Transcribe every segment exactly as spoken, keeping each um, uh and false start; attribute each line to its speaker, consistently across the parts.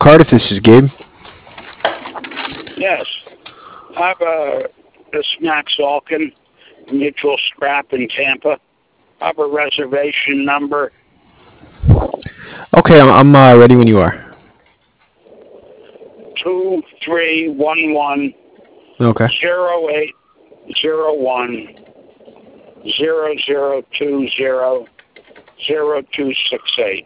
Speaker 1: card if this is Gabe.
Speaker 2: Yes. I have a, this Max Alkin Mutual Scrap in Tampa. I have a reservation number.
Speaker 1: Okay, I'm, I'm uh, ready when you are.
Speaker 2: Two three one one
Speaker 1: Okay.
Speaker 2: zero eight zero one zero zero two zero zero two six eight.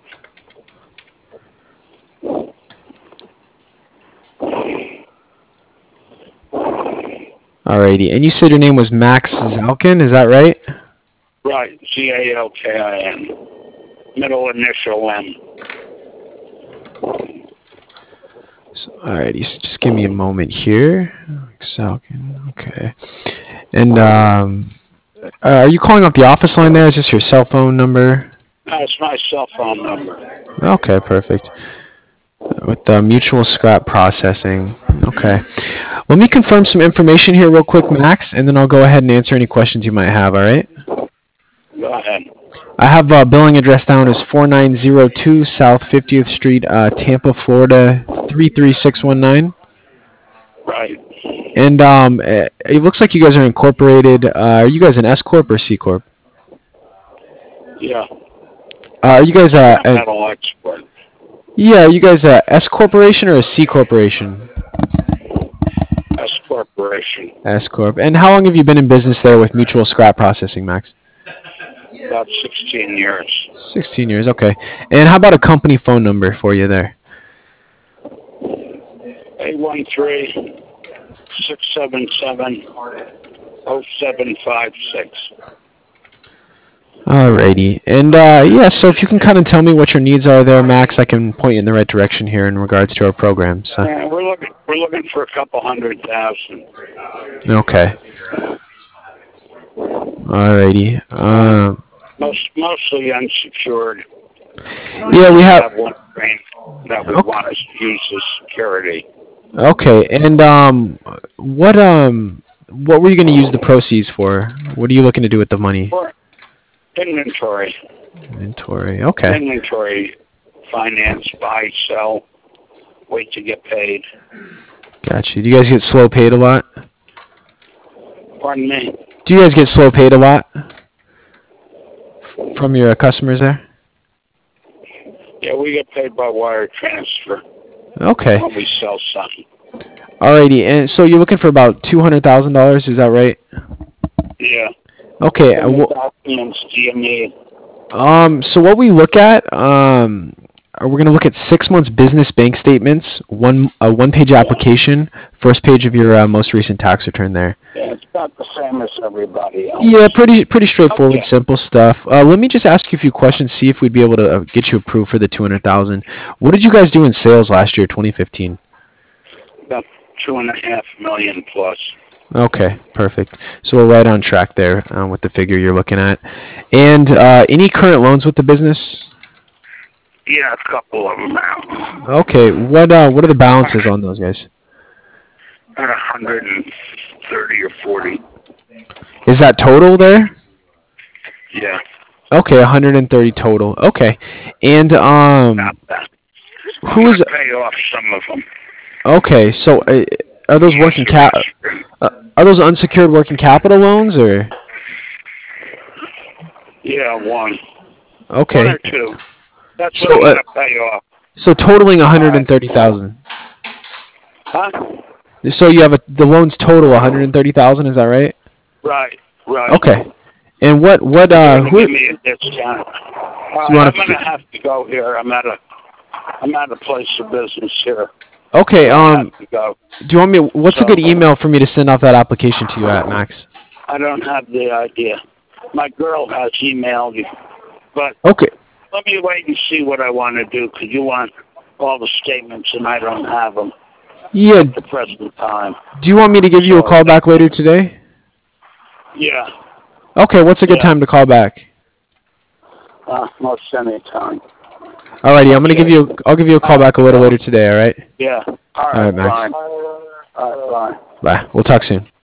Speaker 1: Alrighty, and you said your name was Max Zalkin, is that right?
Speaker 2: Right, Z A L K I N. Middle initial M.
Speaker 1: So, alrighty, so just give me a moment here. Zalkin, okay. And um, uh, are you calling off the office line there? Is this your cell phone number?
Speaker 2: That's my cell phone number.
Speaker 1: Okay, perfect. With the mutual scrap processing. Okay. Let me confirm some information here real quick, Max, and then I'll go ahead and answer any questions you might have, all right?
Speaker 2: Go ahead.
Speaker 1: I have a billing address down as four nine zero two South fiftieth Street, uh, Tampa, Florida, three three six one nine.
Speaker 2: Right.
Speaker 1: And um, it it looks like you guys are incorporated. Uh, are you guys an S Corp or C Corp?
Speaker 2: Yeah.
Speaker 1: Uh, are you guys uh, a,
Speaker 2: Metal export.
Speaker 1: yeah, are you guys a S Corporation or a C Corporation?
Speaker 2: S Corporation.
Speaker 1: S Corp. And how long have you been in business there with mutual scrap processing, Max?
Speaker 2: About sixteen years.
Speaker 1: sixteen years, okay. And how about a company phone number for you there?
Speaker 2: eight one three six seven seven oh seven five six.
Speaker 1: Alrighty. And uh, yeah, so if you can kind of tell me what your needs are there, Max, I can point you in the right direction here in regards to our program. So.
Speaker 2: Yeah, we're looking we're looking for a couple hundred thousand.
Speaker 1: Okay. Alrighty. Um,
Speaker 2: Most mostly unsecured.
Speaker 1: yeah, we have.
Speaker 2: one bank that would
Speaker 1: Okay.
Speaker 2: want us to use as security.
Speaker 1: Okay. And um, what um, what were you going to use the proceeds for? What are you looking to do with the money?
Speaker 2: Or inventory.
Speaker 1: Inventory. Okay.
Speaker 2: Inventory, finance, buy, sell, wait to get paid.
Speaker 1: Gotcha. Do you guys get slow paid a lot?
Speaker 2: Pardon me?
Speaker 1: Do you guys get slow paid a lot from your uh, customers there?
Speaker 2: Yeah, we get paid by wire transfer
Speaker 1: Okay.
Speaker 2: when we sell something.
Speaker 1: Alrighty. And so you're looking for about two hundred thousand dollars. Is that right?
Speaker 2: Yeah.
Speaker 1: Okay.
Speaker 2: How
Speaker 1: uh,
Speaker 2: many
Speaker 1: wh-
Speaker 2: documents do you need?
Speaker 1: Um, so what we look at, um, are we're going to look at six months business bank statements, one a one page application, first page of your uh, most recent tax return there.
Speaker 2: Yeah, it's about the same as everybody else.
Speaker 1: Yeah, pretty pretty straightforward,
Speaker 2: Okay.
Speaker 1: simple stuff. Uh, let me just ask you a few questions, see if we'd be able to uh, get you approved for the two hundred thousand. What did you guys do in sales last year, twenty fifteen?
Speaker 2: About two and a half million plus.
Speaker 1: Okay, perfect. So we're right on track there uh, with the figure you're looking at. And uh, any current loans with the business?
Speaker 2: Yeah, a couple of them now.
Speaker 1: Okay, what uh, what are the balances on those guys?
Speaker 2: At a hundred and thirty or forty.
Speaker 1: Is that total there?
Speaker 2: Yeah.
Speaker 1: Okay, one hundred thirty total. Okay, and um,
Speaker 2: Not that.
Speaker 1: who is?
Speaker 2: Pay off some of them.
Speaker 1: Okay, so uh, are those working cap? Uh, are those unsecured working capital loans or?
Speaker 2: Yeah, one.
Speaker 1: Okay,
Speaker 2: One or two. That's
Speaker 1: So,
Speaker 2: what I'm
Speaker 1: uh,
Speaker 2: gonna pay off.
Speaker 1: so totaling one hundred thirty thousand.
Speaker 2: Huh?
Speaker 1: So you have a, the loans total one hundred thirty thousand. Is that right?
Speaker 2: Right, right.
Speaker 1: Okay, and what what
Speaker 2: You're
Speaker 1: uh
Speaker 2: gonna
Speaker 1: who?
Speaker 2: give me a discount. All
Speaker 1: you
Speaker 2: right,
Speaker 1: wanna
Speaker 2: I'm gonna have to go here. I'm at a I'm at a place of business here.
Speaker 1: Okay,
Speaker 2: I
Speaker 1: um,
Speaker 2: have to go.
Speaker 1: do you want me? What's a
Speaker 2: So-
Speaker 1: good email for me to send off that application to you at, Max?
Speaker 2: I don't have the idea. My girl has emailed you, but
Speaker 1: Okay.
Speaker 2: let me wait and see what I want to do, because you want all the statements and I don't have them
Speaker 1: Yeah.
Speaker 2: at the present time.
Speaker 1: Do you want me to give you a call back later today?
Speaker 2: Yeah,
Speaker 1: Okay. What's a good
Speaker 2: Yeah.
Speaker 1: time to call back?
Speaker 2: uh, most any time.
Speaker 1: Alrighty, I'm gonna
Speaker 2: Okay.
Speaker 1: give you. I'll give you a call back a little later today. All right.
Speaker 2: Yeah. All
Speaker 1: All
Speaker 2: right,
Speaker 1: right, Max.
Speaker 2: fine. All right, fine.
Speaker 1: Bye. We'll talk soon.